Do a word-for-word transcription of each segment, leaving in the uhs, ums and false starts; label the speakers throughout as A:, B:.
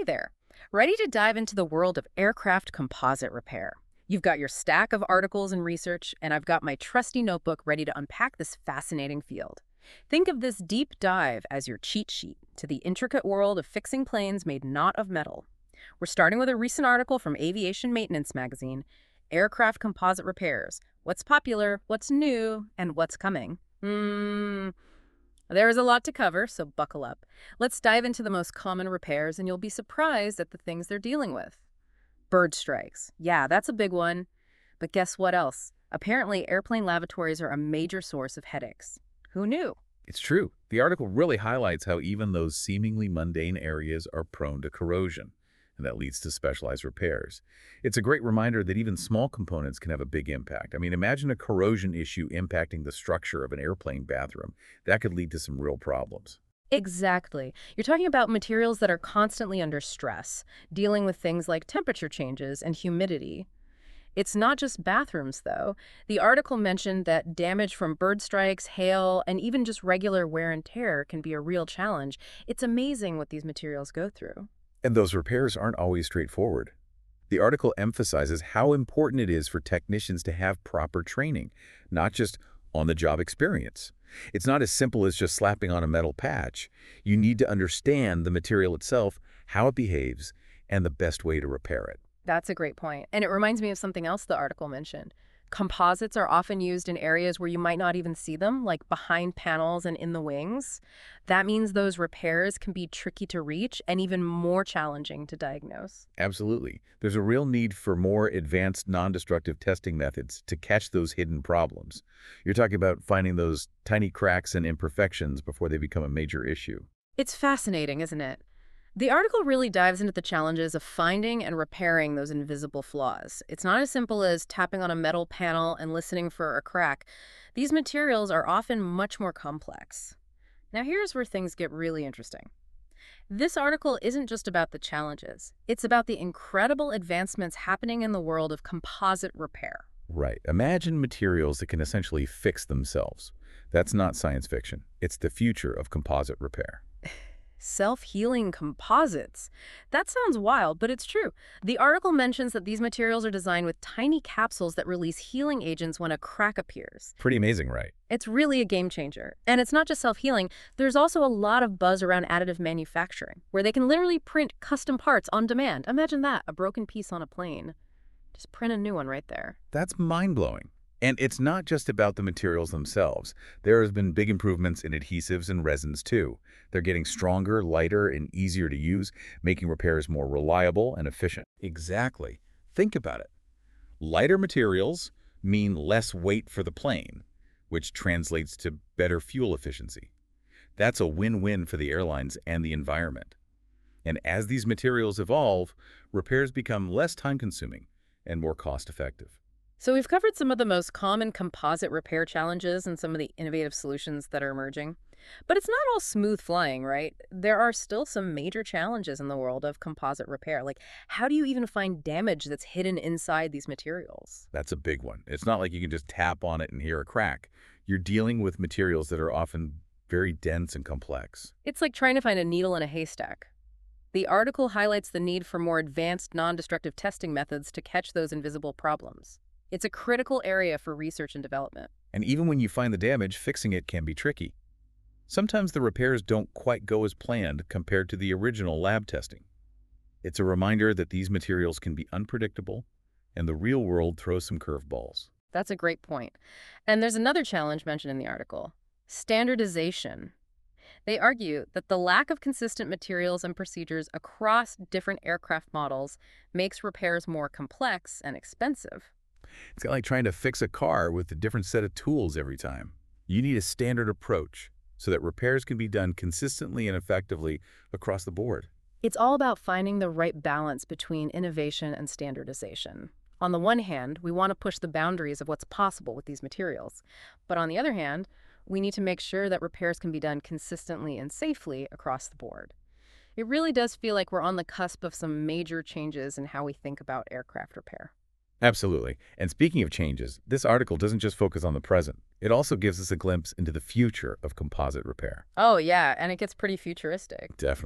A: Hey there. Ready to dive into the world of aircraft composite repair? You've got your stack of articles and research, and I've got my trusty notebook ready to unpack this fascinating field. Think of this deep dive as your cheat sheet to the intricate world of fixing planes made not of metal. We're starting with a recent article from Aviation Maintenance Magazine, Aircraft Composite Repairs. What's popular, what's new, and what's coming? Hmm, there is a lot to cover, so buckle up. Let's dive into the most common repairs, and you'll be surprised at the things they're dealing with. Bird strikes. Yeah, that's a big one. But guess what else? Apparently, airplane lavatories are a major source of headaches. Who knew?
B: It's true. The article really highlights how even those seemingly mundane areas are prone to corrosion, and that leads to specialized repairs. It's a great reminder that even small components can have a big impact. I mean, imagine a corrosion issue impacting the structure of an airplane bathroom. That could lead to some real problems.
A: Exactly. You're talking about materials that are constantly under stress, dealing with things like temperature changes and humidity. It's not just bathrooms, though. The article mentioned that damage from bird strikes, hail, and even just regular wear and tear can be a real challenge. It's amazing what these materials go through.
B: And those repairs aren't always straightforward. The article emphasizes how important it is for technicians to have proper training, not just on-the-job experience. It's not as simple as just slapping on a metal patch. You need to understand the material itself, how it behaves, and the best way to repair it.
A: That's a great point. And it reminds me of something else the article mentioned. Composites are often used in areas where you might not even see them, like behind panels and in the wings. That means those repairs can be tricky to reach and even more challenging to diagnose.
B: Absolutely. There's a real need for more advanced non-destructive testing methods to catch those hidden problems. You're talking about finding those tiny cracks and imperfections before they become a major issue.
A: It's fascinating, isn't it? The article really dives into the challenges of finding and repairing those invisible flaws. It's not as simple as tapping on a metal panel and listening for a crack. These materials are often much more complex. Now here's where things get really interesting. This article isn't just about the challenges. It's about the incredible advancements happening in the world of composite repair.
B: Right. Imagine materials that can essentially fix themselves. That's not science fiction. It's the future of composite repair.
A: Self-healing composites. That sounds wild, but it's true. The article mentions that these materials are designed with tiny capsules that release healing agents when a crack appears.
B: Pretty amazing, right?
A: It's really a game changer. And it's not just self-healing. There's also a lot of buzz around additive manufacturing, where they can literally print custom parts on demand. Imagine that, a broken piece on a plane. Just print a new one right there.
B: That's mind-blowing. And it's not just about the materials themselves. There has been big improvements in adhesives and resins too. They're getting stronger, lighter, and easier to use, making repairs more reliable and efficient. Exactly. Think about it. Lighter materials mean less weight for the plane, which translates to better fuel efficiency. That's a win-win for the airlines and the environment. And as these materials evolve, repairs become less time-consuming and more cost-effective.
A: So we've covered some of the most common composite repair challenges and some of the innovative solutions that are emerging. But it's not all smooth flying, right? There are still some major challenges in the world of composite repair. Like, how do you even find damage that's hidden inside these materials?
B: That's a big one. It's not like you can just tap on it and hear a crack. You're dealing with materials that are often very dense and complex.
A: It's like trying to find a needle in a haystack. The article highlights the need for more advanced non-destructive testing methods to catch those invisible problems. It's a critical area for research and development.
B: And even when you find the damage, fixing it can be tricky. Sometimes the repairs don't quite go as planned compared to the original lab testing. It's a reminder that these materials can be unpredictable, and the real world throws some curveballs.
A: That's a great point. And there's another challenge mentioned in the article: standardization. They argue that the lack of consistent materials and procedures across different aircraft models makes repairs more complex and expensive.
B: It's like trying to fix a car with a different set of tools every time. You need a standard approach so that repairs can be done consistently and effectively across the board.
A: It's all about finding the right balance between innovation and standardization. On the one hand, we want to push the boundaries of what's possible with these materials. But on the other hand, we need to make sure that repairs can be done consistently and safely across the board. It really does feel like we're on the cusp of some major changes in how we think about aircraft repair.
B: Absolutely. And speaking of changes, this article doesn't just focus on the present. It also gives us a glimpse into the future of composite repair.
A: Oh, yeah, and it gets pretty futuristic.
B: Definitely.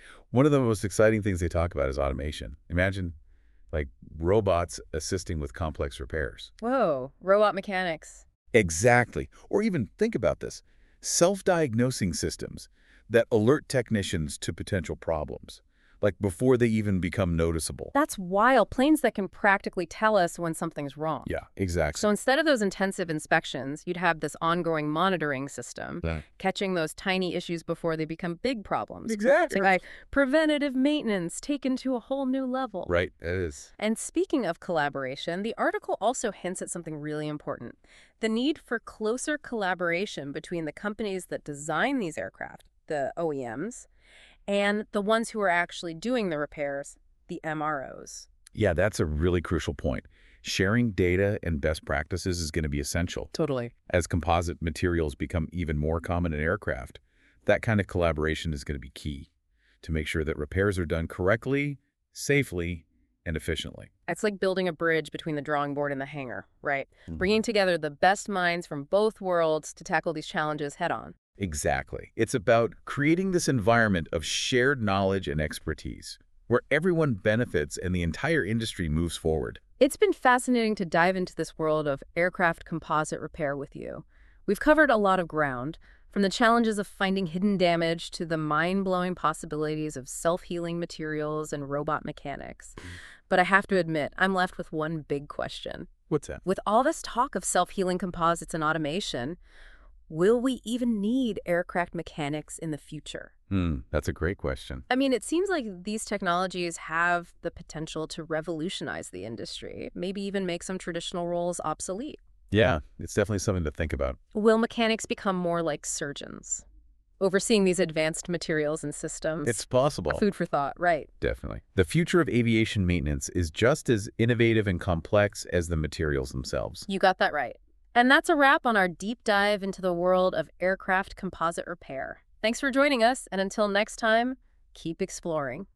B: One of the most exciting things they talk about is automation. Imagine, like, robots assisting with complex repairs.
A: Whoa, robot mechanics.
B: Exactly. Or even think about this, self-diagnosing systems that alert technicians to potential problems, like before they even become noticeable.
A: That's wild. Planes that can practically tell us when something's wrong.
B: Yeah, exactly.
A: So instead of those intensive inspections, you'd have this ongoing monitoring system,
B: That-
A: catching those tiny issues before they become big problems.
B: Exactly.
A: It's like preventative maintenance taken to a whole new level.
B: Right, it is.
A: And speaking of collaboration, the article also hints at something really important: the need for closer collaboration between the companies that design these aircraft, the O E Ms, and the ones who are actually doing the repairs, the M R Os.
B: Yeah, that's a really crucial point. Sharing data and best practices is going to be essential.
A: Totally.
B: As composite materials become even more common in aircraft, that kind of collaboration is going to be key to make sure that repairs are done correctly, safely, and efficiently.
A: It's like building a bridge between the drawing board and the hangar, right?
B: Mhm.
A: Bringing together the best minds from both worlds to tackle these challenges head on.
B: Exactly. It's about creating this environment of shared knowledge and expertise, where everyone benefits and the entire industry moves forward.
A: It's been fascinating to dive into this world of aircraft composite repair with you. We've covered a lot of ground, from the challenges of finding hidden damage to the mind-blowing possibilities of self-healing materials and robot mechanics. But I have to admit, I'm left with one big question.
B: What's that?
A: With all this talk of self-healing composites and automation, will we even need aircraft mechanics in the future?
B: Hmm, that's a great question.
A: I mean, it seems like these technologies have the potential to revolutionize the industry, maybe even make some traditional roles obsolete.
B: Yeah, it's definitely something to think about.
A: Will mechanics become more like surgeons, overseeing these advanced materials and systems?
B: It's possible.
A: Food for thought, right.
B: Definitely. The future of aviation maintenance is just as innovative and complex as the materials themselves.
A: You got that right. And that's a wrap on our deep dive into the world of aircraft composite repair. Thanks for joining us, and until next time, keep exploring.